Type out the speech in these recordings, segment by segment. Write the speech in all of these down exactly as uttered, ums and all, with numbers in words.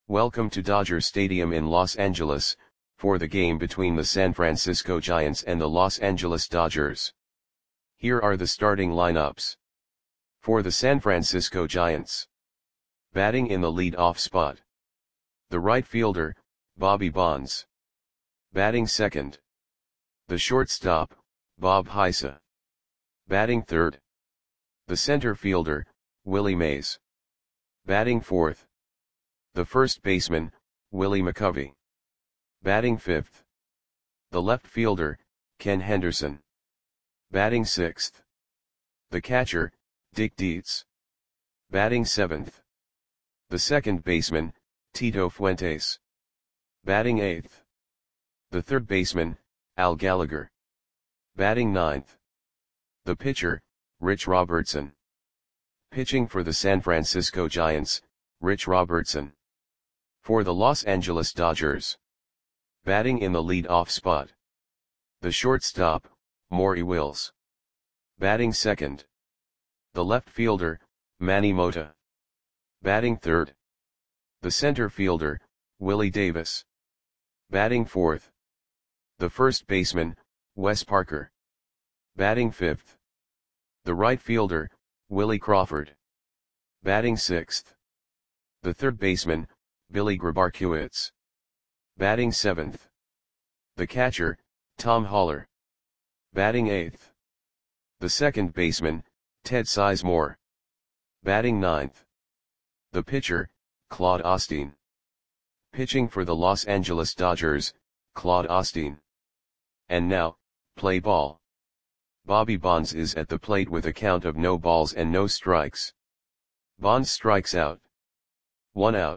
Welcome to Dodger Stadium in Los Angeles, for the game between the San Francisco Giants and the Los Angeles Dodgers. Here are the starting lineups. For the San Francisco Giants. Batting in the lead-off spot. The right fielder, Bobby Bonds. Batting second. The shortstop, Bob Heise. Batting third. The center fielder, Willie Mays. Batting fourth. The first baseman, Willie McCovey. Batting fifth. The left fielder, Ken Henderson. Batting sixth. The catcher, Dick Dietz. Batting seventh. The second baseman, Tito Fuentes. Batting eighth. The third baseman, Al Gallagher. Batting ninth. The pitcher, Rich Robertson. Pitching for the San Francisco Giants, Rich Robertson. For the Los Angeles Dodgers. Batting in the lead-off spot. The shortstop, Maury Wills. Batting second. The left fielder, Manny Mota. Batting third. The center fielder, Willie Davis. Batting fourth. The first baseman, Wes Parker. Batting fifth. The right fielder, Willie Crawford. Batting sixth. The third baseman, Billy Grabarkiewicz. Batting seventh. The catcher, Tom Haller. Batting eighth. The second baseman, Ted Sizemore. Batting ninth. The pitcher, Claude Osteen. Pitching for the Los Angeles Dodgers, Claude Osteen. And now, play ball. Bobby Bonds is at the plate with a count of no balls and no strikes. Bonds strikes out. One out.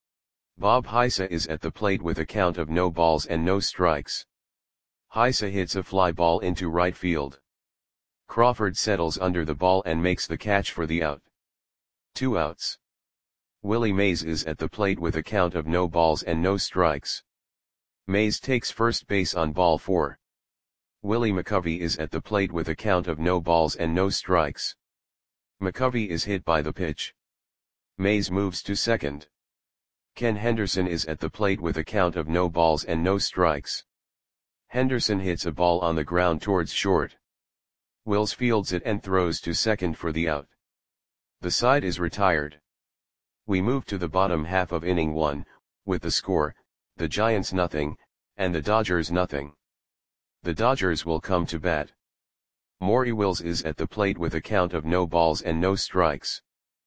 Bob Heise is at the plate with a count of no balls and no strikes. Heise hits a fly ball into right field. Crawford settles under the ball and makes the catch for the out. Two outs. Willie Mays is at the plate with a count of no balls and no strikes. Mays takes first base on ball four. Willie McCovey is at the plate with a count of no balls and no strikes. McCovey is hit by the pitch. Mays moves to second. Ken Henderson is at the plate with a count of no balls and no strikes. Henderson hits a ball on the ground towards short. Wills fields it and throws to second for the out. The side is retired. We move to the bottom half of inning one, with the score, the Giants nothing, and the Dodgers nothing. The Dodgers will come to bat. Maury Wills is at the plate with a count of no balls and no strikes.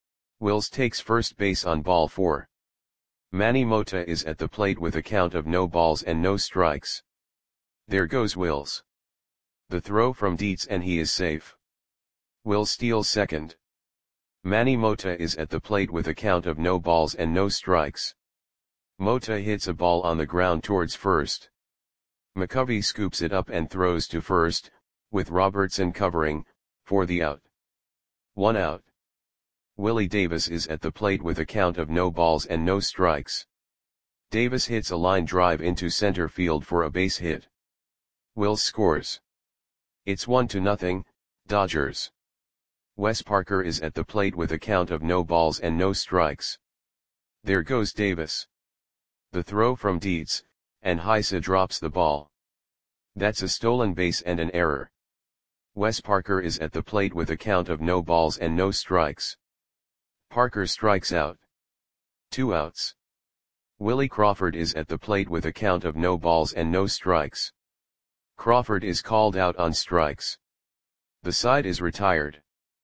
Wills takes first base on ball four. Manny Mota is at the plate with a count of no balls and no strikes. There goes Wills. The throw from Dietz and he is safe. Wills steals second. Manny Mota is at the plate with a count of no balls and no strikes. Mota hits a ball on the ground towards first. McCovey scoops it up and throws to first, with Robertson covering, for the out. One out. Willie Davis is at the plate with a count of no balls and no strikes. Davis hits a line drive into center field for a base hit. Wills scores. It's one to nothing, Dodgers. Wes Parker is at the plate with a count of no balls and no strikes. There goes Davis. The throw from Dietz, and Heise drops the ball. That's a stolen base and an error. Wes Parker is at the plate with a count of no balls and no strikes. Parker strikes out. Two outs. Willie Crawford is at the plate with a count of no balls and no strikes. Crawford is called out on strikes. The side is retired.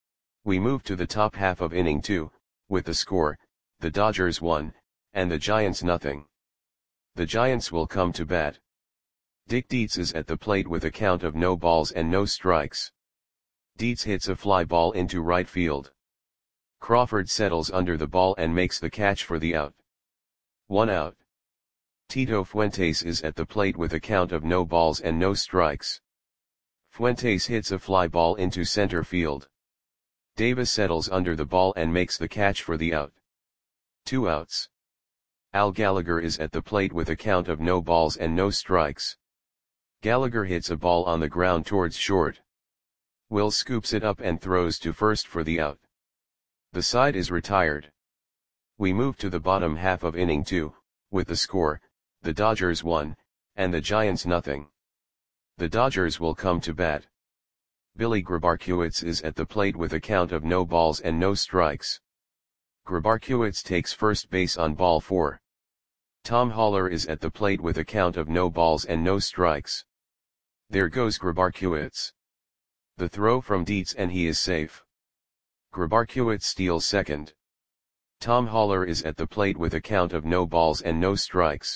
We move to the top half of inning two, with the score, the Dodgers one, and the Giants nothing. The Giants will come to bat. Dick Dietz is at the plate with a count of no balls and no strikes. Dietz hits a fly ball into right field. Crawford settles under the ball and makes the catch for the out. One out. Tito Fuentes is at the plate with a count of no balls and no strikes. Fuentes hits a fly ball into center field. Davis settles under the ball and makes the catch for the out. Two outs. Al Gallagher is at the plate with a count of no balls and no strikes. Gallagher hits a ball on the ground towards short. Wills scoops it up and throws to first for the out. The side is retired. We move to the bottom half of inning two, with the score, the Dodgers one, and the Giants nothing. The Dodgers will come to bat. Billy Grabarkiewicz is at the plate with a count of no balls and no strikes. Grabarkiewicz takes first base on ball four. Tom Haller is at the plate with a count of no balls and no strikes. There goes Grabarkiewicz. The throw from Dietz and he is safe. Grabarkiewicz steals second. Tom Haller is at the plate with a count of no balls and no strikes.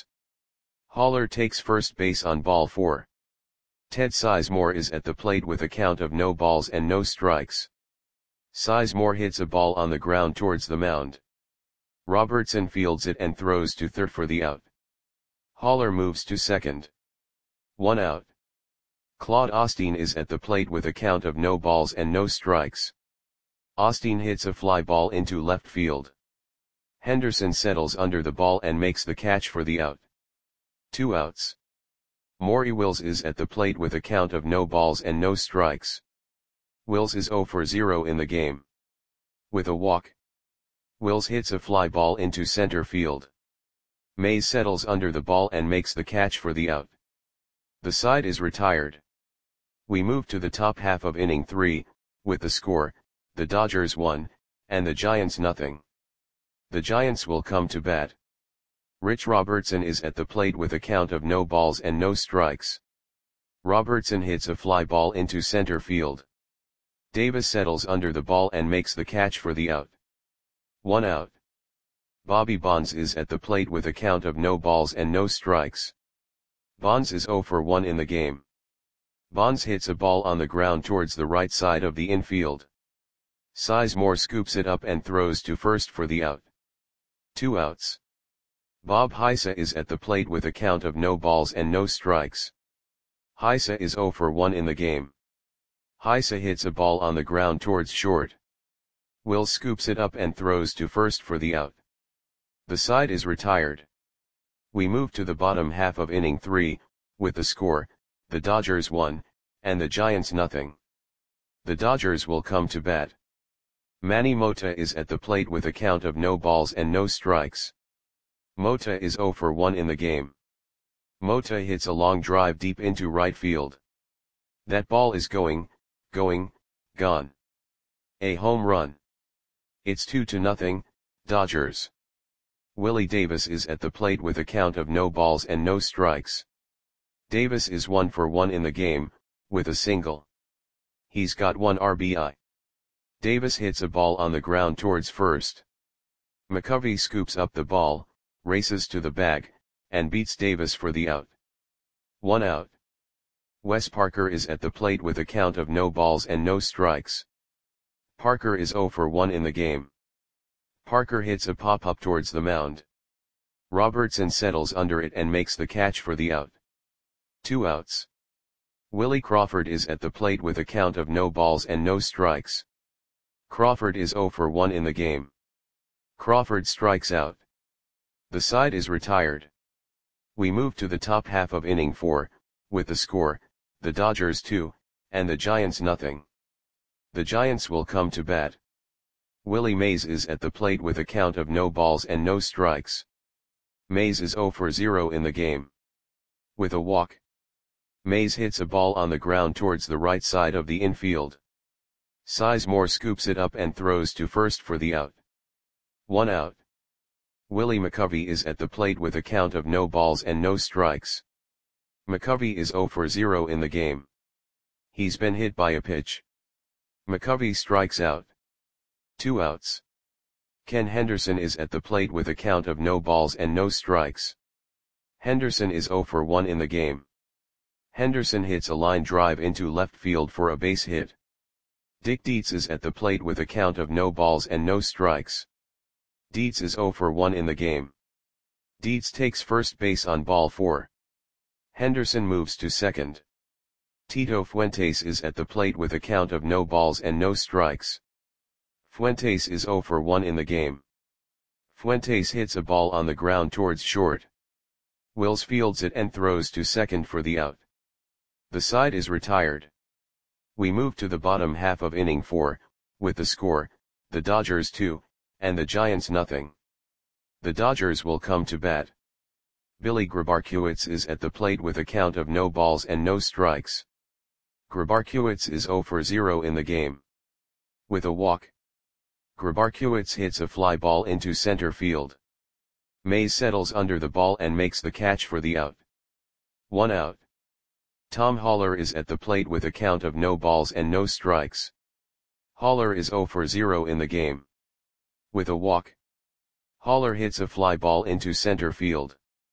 Haller takes first base on ball four. Ted Sizemore is at the plate with a count of no balls and no strikes. Sizemore hits a ball on the ground towards the mound. Robertson fields it and throws to third for the out. Haller moves to second. One out. Claude Osteen is at the plate with a count of no balls and no strikes. Osteen hits a fly ball into left field. Henderson settles under the ball and makes the catch for the out. Two outs. Maury Wills is at the plate with a count of no balls and no strikes. Wills is zero for zero in the game. With a walk. Wills hits a fly ball into center field. Mays settles under the ball and makes the catch for the out. The side is retired. We move to the top half of inning three, with the score, the Dodgers one, and the Giants nothing. The Giants will come to bat. Rich Robertson is at the plate with a count of no balls and no strikes. Robertson hits a fly ball into center field. Davis settles under the ball and makes the catch for the out. One out. Bobby Bonds is at the plate with a count of no balls and no strikes. Bonds is zero for one in the game. Bonds hits a ball on the ground towards the right side of the infield. Sizemore scoops it up and throws to first for the out. Two outs. Bob Heisa is at the plate with a count of no balls and no strikes. Heisa is zero for one in the game. Heisa hits a ball on the ground towards short. Wills scoops it up and throws to first for the out. The side is retired. We move to the bottom half of inning three, with the score, the Dodgers one, and the Giants nothing. The Dodgers will come to bat. Manny Mota is at the plate with a count of no balls and no strikes. Mota is zero for one in the game. Mota hits a long drive deep into right field. That ball is going, going, gone. A home run. It's two to nothing, Dodgers. Willie Davis is at the plate with a count of no balls and no strikes. Davis is one for one in the game, with a single. He's got one R B I. Davis hits a ball on the ground towards first. McCovey scoops up the ball, races to the bag, and beats Davis for the out. One out. Wes Parker is at the plate with a count of no balls and no strikes. Parker is zero for one in the game. Parker hits a pop-up towards the mound. Robertson settles under it and makes the catch for the out. Two outs. Willie Crawford is at the plate with a count of no balls and no strikes. Crawford is zero for one in the game. Crawford strikes out. The side is retired. We move to the top half of inning four, with the score, the Dodgers two, and the Giants nothing. The Giants will come to bat. Willie Mays is at the plate with a count of no balls and no strikes. Mays is zero for zero in the game. With a walk. Mays hits a ball on the ground towards the right side of the infield. Sizemore scoops it up and throws to first for the out. One out. Willie McCovey is at the plate with a count of no balls and no strikes. McCovey is zero for zero in the game. He's been hit by a pitch. McCovey strikes out. Two outs. Ken Henderson is at the plate with a count of no balls and no strikes. Henderson is zero for one in the game. Henderson hits a line drive into left field for a base hit. Dick Dietz is at the plate with a count of no balls and no strikes. Dietz is zero for one in the game. Dietz takes first base on ball four. Henderson moves to second. Tito Fuentes is at the plate with a count of no balls and no strikes. Fuentes is zero for one in the game. Fuentes hits a ball on the ground towards short. Wills fields it and throws to second for the out. The side is retired. We move to the bottom half of inning four, with the score, the Dodgers two, and the Giants nothing. The Dodgers will come to bat. Billy Grabarkewitz is at the plate with a count of no balls and no strikes. Grabarkewitz is zero for zero in the game. With a walk, Grabarkewitz hits a fly ball into center field. Mays settles under the ball and makes the catch for the out. One out. Tom Haller is at the plate with a count of no balls and no strikes. Haller is zero for zero in the game. With a walk, Haller hits a fly ball into center field.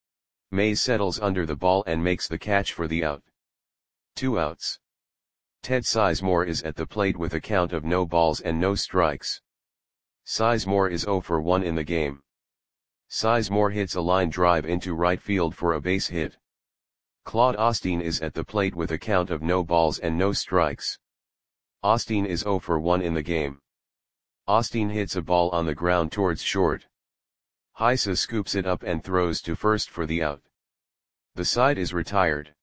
Mays settles under the ball and makes the catch for the out. Two outs. Ted Sizemore is at the plate with a count of no balls and no strikes. Sizemore is zero for one in the game. Sizemore hits a line drive into right field for a base hit. Claude Osteen is at the plate with a count of no balls and no strikes. Osteen is zero for one in the game. Osteen hits a ball on the ground towards short. Heise scoops it up and throws to first for the out. The side is retired.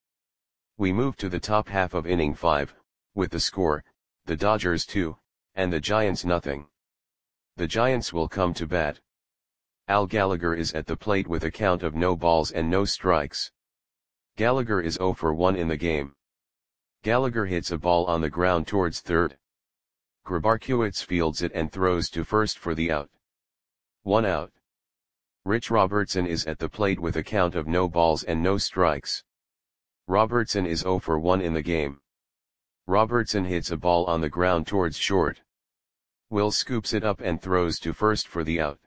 We move to the top half of inning five, with the score, the Dodgers two, and the Giants nothing. The Giants will come to bat. Al Gallagher is at the plate with a count of no balls and no strikes. Gallagher is zero for one in the game. Gallagher hits a ball on the ground towards third. Grabarkewitz fields it and throws to first for the out. One out. Rich Robertson is at the plate with a count of no balls and no strikes. Robertson is zero for one in the game. Robertson hits a ball on the ground towards short. Will scoops it up and throws to first for the out.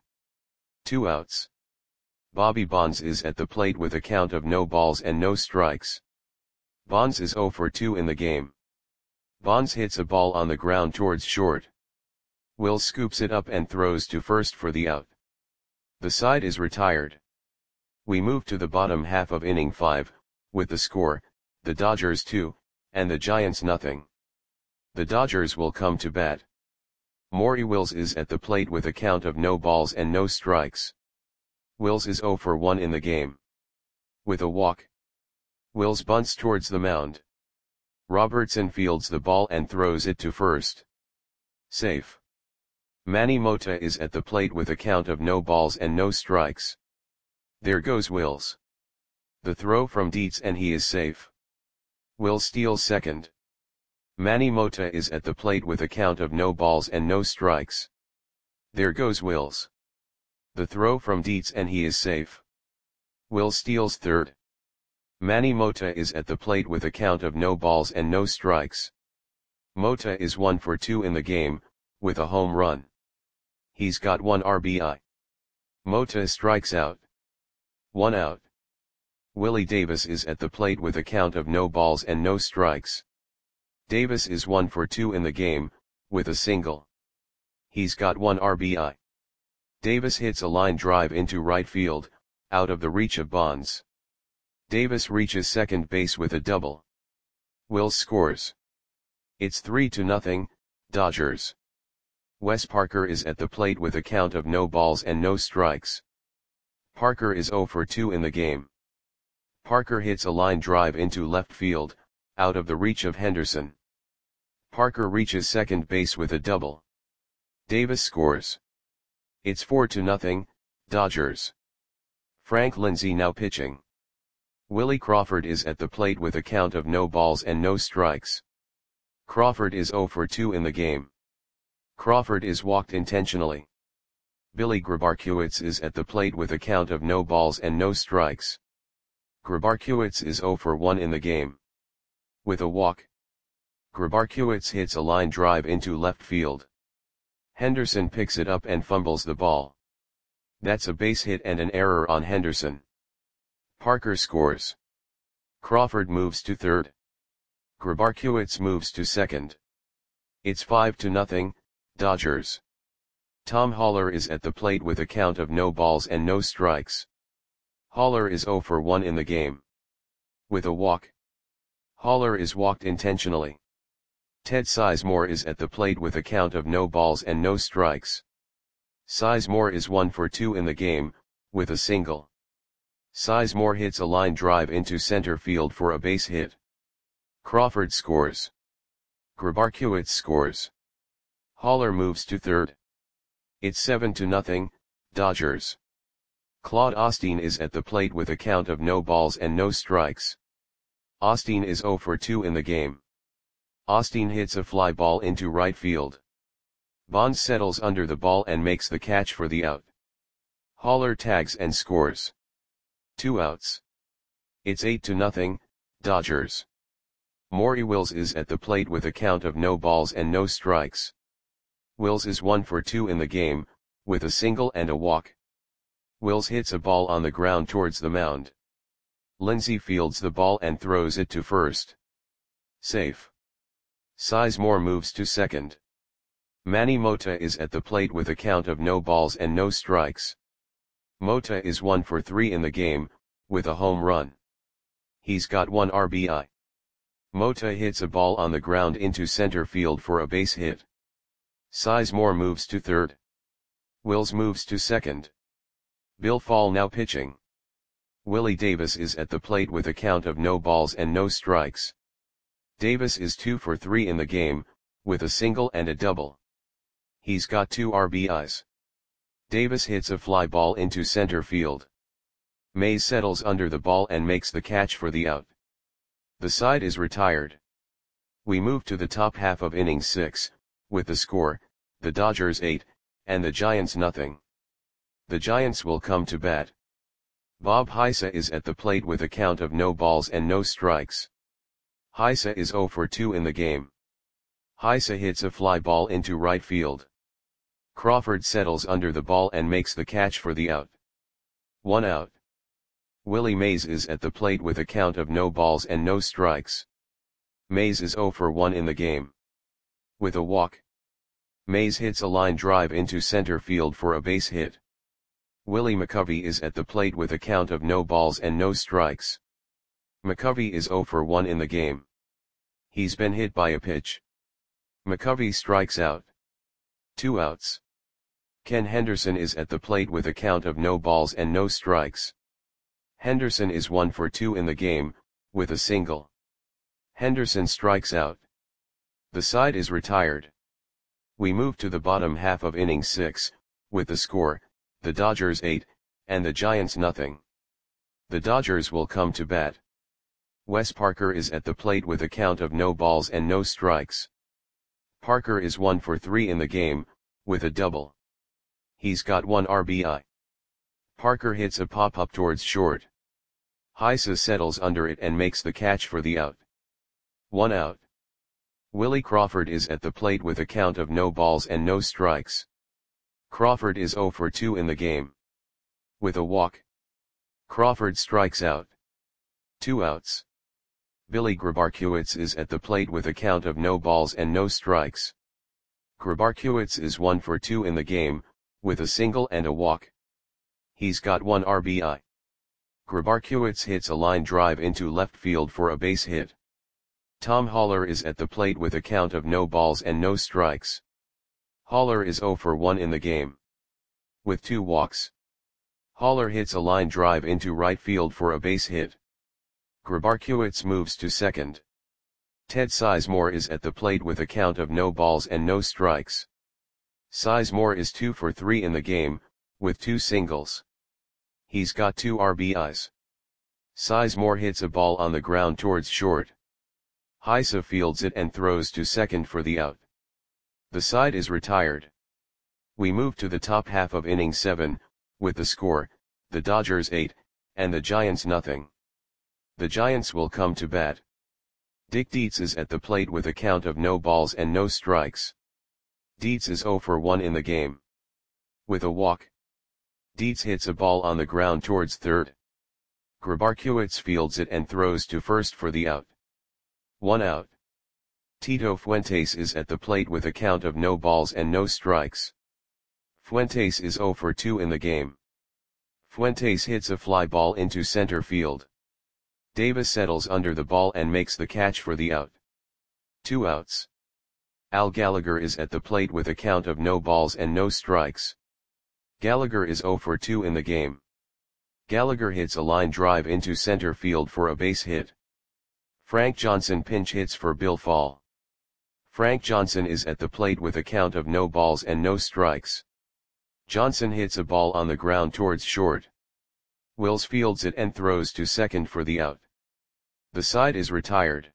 Two outs. Bobby Bonds is at the plate with a count of no balls and no strikes. Bonds is zero for two in the game. Bonds hits a ball on the ground towards short. Will scoops it up and throws to first for the out. The side is retired. We move to the bottom half of inning five, with the score, the Dodgers two, and the Giants nothing. The Dodgers will come to bat. Maury Wills is at the plate with a count of no balls and no strikes. Wills is zero for one in the game. With a walk, Wills bunts towards the mound. Robertson fields the ball and throws it to first. Safe. Manny Mota is at the plate with a count of no balls and no strikes. There goes Wills. The throw from Dietz and he is safe. Wills steals second. Manny Mota is at the plate with a count of no balls and no strikes. There goes Wills. The throw from Dietz and he is safe. Wills steals third. Manny Mota is at the plate with a count of no balls and no strikes. Mota is one for two in the game, with a home run. He's got one R B I. Mota strikes out. One out. Willie Davis is at the plate with a count of no balls and no strikes. Davis is one for two in the game, with a single. He's got one R B I. Davis hits a line drive into right field, out of the reach of Bonds. Davis reaches second base with a double. Wills scores. It's three to nothing, Dodgers. Wes Parker is at the plate with a count of no balls and no strikes. Parker is zero for two in the game. Parker hits a line drive into left field, out of the reach of Henderson. Parker reaches second base with a double. Davis scores. It's four to nothing, Dodgers. Frank Lindsay now pitching. Willie Crawford is at the plate with a count of no balls and no strikes. Crawford is zero for two in the game. Crawford is walked intentionally. Billy Grabarkewitz is at the plate with a count of no balls and no strikes. Grabarkewitz is zero for one in the game. With a walk, Grabarkewitz hits a line drive into left field. Henderson picks it up and fumbles the ball. That's a base hit and an error on Henderson. Parker scores. Crawford moves to third. Grabarkewitz moves to second. It's five to nothing, Dodgers. Tom Haller is at the plate with a count of no balls and no strikes. Haller is zero for one in the game. With a walk, Haller is walked intentionally. Ted Sizemore is at the plate with a count of no balls and no strikes. Sizemore is one for two in the game, with a single. Sizemore hits a line drive into center field for a base hit. Crawford scores. Grabarkewitz scores. Haller moves to third. It's seven to nothing, Dodgers. Claude Osteen is at the plate with a count of no balls and no strikes. Osteen is zero for two in the game. Osteen hits a fly ball into right field. Bonds settles under the ball and makes the catch for the out. Haller tags and scores. Two outs. It's eight to nothing, Dodgers. Maury Wills is at the plate with a count of no balls and no strikes. Wills is one for two in the game, with a single and a walk. Wills hits a ball on the ground towards the mound. Lindsey fields the ball and throws it to first. Safe. Sizemore moves to second. Manny Mota is at the plate with a count of no balls and no strikes. Mota is one for three in the game, with a home run. He's got one R B I. Mota hits a ball on the ground into center field for a base hit. Sizemore moves to third. Wills moves to second. Bill Fall now pitching. Willie Davis is at the plate with a count of no balls and no strikes. Davis is two for three in the game, with a single and a double. He's got two R B Is. Davis hits a fly ball into center field. Mays settles under the ball and makes the catch for the out. The side is retired. We move to the top half of inning six, with the score, the Dodgers eight, and the Giants nothing. The Giants will come to bat. Bob Heisa is at the plate with a count of no balls and no strikes. Heisa is zero for two in the game. Heisa hits a fly ball into right field. Crawford settles under the ball and makes the catch for the out. One out. Willie Mays is at the plate with a count of no balls and no strikes. Mays is zero for one in the game. With a walk. Mays hits a line drive into center field for a base hit. Willie McCovey is at the plate with a count of no balls and no strikes. McCovey is zero for one in the game. He's been hit by a pitch. McCovey strikes out. Two outs. Ken Henderson is at the plate with a count of no balls and no strikes. Henderson is one for two in the game, with a single. Henderson strikes out. The side is retired. We move to the bottom half of inning six, with the score, the Dodgers eight, and the Giants nothing. The Dodgers will come to bat. Wes Parker is at the plate with a count of no balls and no strikes. Parker is one for three in the game, with a double. He's got one R B I. Parker hits a pop-up towards short. Heisa settles under it and makes the catch for the out. One out. Willie Crawford is at the plate with a count of no balls and no strikes. Crawford is zero for two in the game. With a walk. Crawford strikes out. Two outs. Billy Grabarkiewicz is at the plate with a count of no balls and no strikes. Grabarkiewicz is one for two in the game, with a single and a walk. He's got one R B I. Grabarkiewicz hits a line drive into left field for a base hit. Tom Haller is at the plate with a count of no balls and no strikes. Haller is zero for one in the game. With two walks. Haller hits a line drive into right field for a base hit. Grabarkiewicz moves to second. Ted Sizemore is at the plate with a count of no balls and no strikes. Sizemore is two for three in the game, with two singles. He's got two R B Is. Sizemore hits a ball on the ground towards short. Heisa fields it and throws to second for the out. The side is retired. We move to the top half of inning seven, with the score, the Dodgers eight, and the Giants nothing. The Giants will come to bat. Dick Dietz is at the plate with a count of no balls and no strikes. Dietz is zero for one in the game. With a walk. Dietz hits a ball on the ground towards third. Grabarkiewicz fields it and throws to first for the out. One out. Tito Fuentes is at the plate with a count of no balls and no strikes. Fuentes is zero for two in the game. Fuentes hits a fly ball into center field. Davis settles under the ball and makes the catch for the out. Two outs. Al Gallagher is at the plate with a count of no balls and no strikes. Gallagher is zero for two in the game. Gallagher hits a line drive into center field for a base hit. Frank Johnson pinch hits for Bill Fall. Frank Johnson is at the plate with a count of no balls and no strikes. Johnson hits a ball on the ground towards short. Wills fields it and throws to second for the out. The side is retired.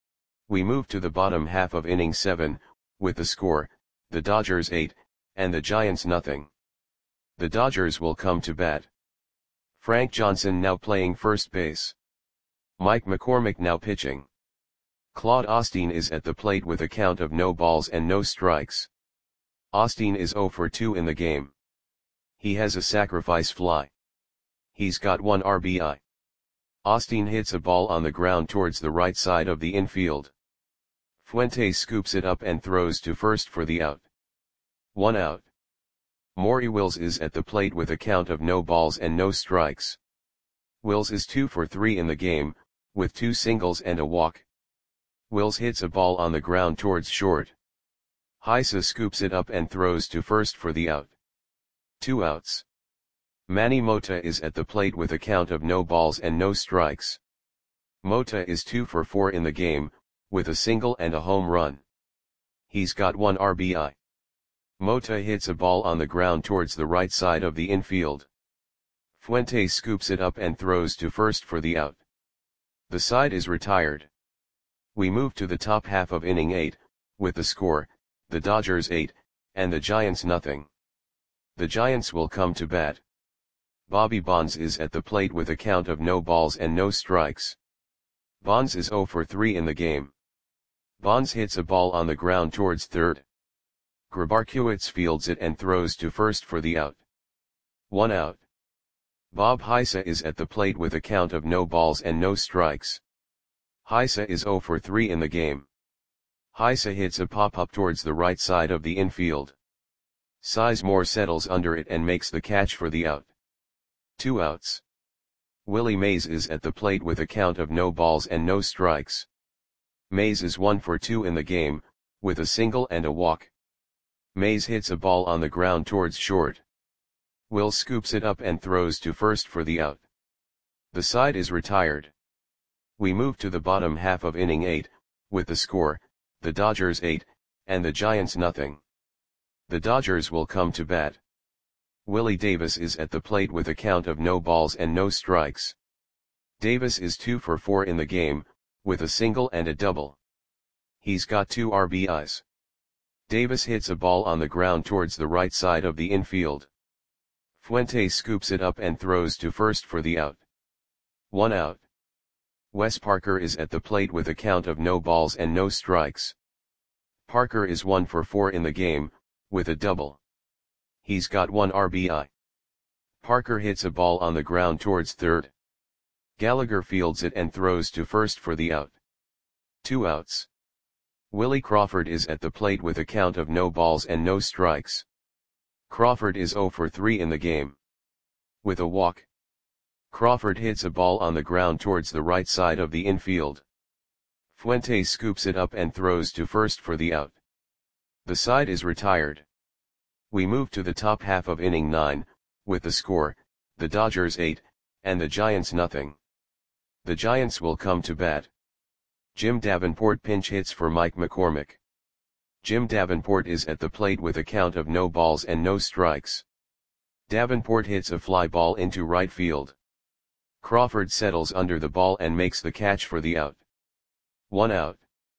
We move to the bottom half of inning seven, with the score, the Dodgers eight, and the Giants nothing. The Dodgers will come to bat. Frank Johnson now playing first base. Mike McCormick now pitching. Claude Osteen is at the plate with a count of no balls and no strikes. Osteen is oh for two in the game. He has a sacrifice fly. He's got one R B I. Osteen hits a ball on the ground towards the right side of the infield. Fuentes scoops it up and throws to first for the out. One out. Maury Wills is at the plate with a count of no balls and no strikes. Wills is two for three in the game, with two singles and a walk. Wills hits a ball on the ground towards short. Heise scoops it up and throws to first for the out. Two outs. Manny Mota is at the plate with a count of no balls and no strikes. Mota is two for four in the game, with a single and a home run. He's got one R B I. Mota hits a ball on the ground towards the right side of the infield. Fuentes scoops it up and throws to first for the out. The side is retired. We move to the top half of inning eight, with the score, the Dodgers eight, and the Giants nothing. The Giants will come to bat. Bobby Bonds is at the plate with a count of no balls and no strikes. Bonds is oh for three in the game. Bonds hits a ball on the ground towards third. Grabarkewitz fields it and throws to first for the out. One out. Bob Heise is at the plate with a count of no balls and no strikes. Heise is oh for three in the game. Heise hits a pop-up towards the right side of the infield. Sizemore settles under it and makes the catch for the out. Two outs. Willie Mays is at the plate with a count of no balls and no strikes. Mays is one for two in the game, with a single and a walk. Mays hits a ball on the ground towards short. Will scoops it up and throws to first for the out. The side is retired. We move to the bottom half of inning eight, with the score, the Dodgers eight, and the Giants nothing. The Dodgers will come to bat. Willie Davis is at the plate with a count of no balls and no strikes. Davis is two for four in the game, with a single and a double. He's got two R B Is. Davis hits a ball on the ground towards the right side of the infield. Fuentes scoops it up and throws to first for the out. One out. Wes Parker is at the plate with a count of no balls and no strikes. Parker is one for four in the game, with a double. He's got one R B I. Parker hits a ball on the ground towards third. Gallagher fields it and throws to first for the out. Two outs. Willie Crawford is at the plate with a count of no balls and no strikes. Crawford is oh for three in the game. With a walk. Crawford hits a ball on the ground towards the right side of the infield. Fuentes scoops it up and throws to first for the out. The side is retired. We move to the top half of inning nine, with the score, the Dodgers eight, and the Giants nothing. The Giants will come to bat. Jim Davenport pinch hits for Mike McCormick. Jim Davenport is at the plate with a count of no balls and no strikes. Davenport hits a fly ball into right field. Crawford settles under the ball and makes the catch for the out. One out.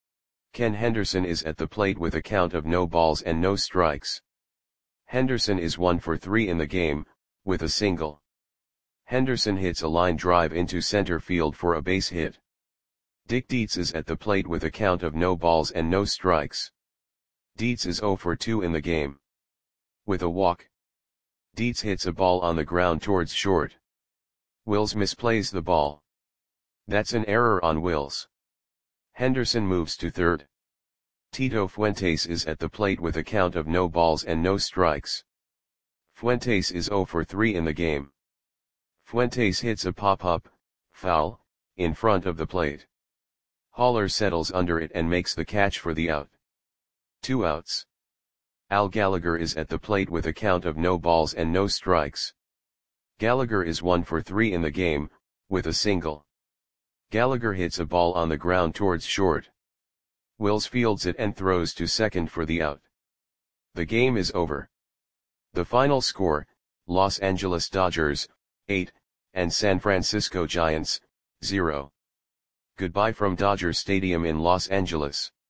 Ken Henderson is at the plate with a count of no balls and no strikes. Henderson is one for three in the game, with a single. Henderson hits a line drive into center field for a base hit. Dick Dietz is at the plate with a count of no balls and no strikes. Dietz is oh for two in the game. With a walk. Dietz hits a ball on the ground towards short. Wills misplays the ball. That's an error on Wills. Henderson moves to third. Tito Fuentes is at the plate with a count of no balls and no strikes. Fuentes is oh for three in the game. Fuentes hits a pop-up, foul, in front of the plate. Haller settles under it and makes the catch for the out. Two outs. Al Gallagher is at the plate with a count of no balls and no strikes. Gallagher is one for three in the game, with a single. Gallagher hits a ball on the ground towards short. Wills fields it and throws to second for the out. The game is over. The final score, Los Angeles Dodgers, eight, and San Francisco Giants, zero. Goodbye from Dodger Stadium in Los Angeles.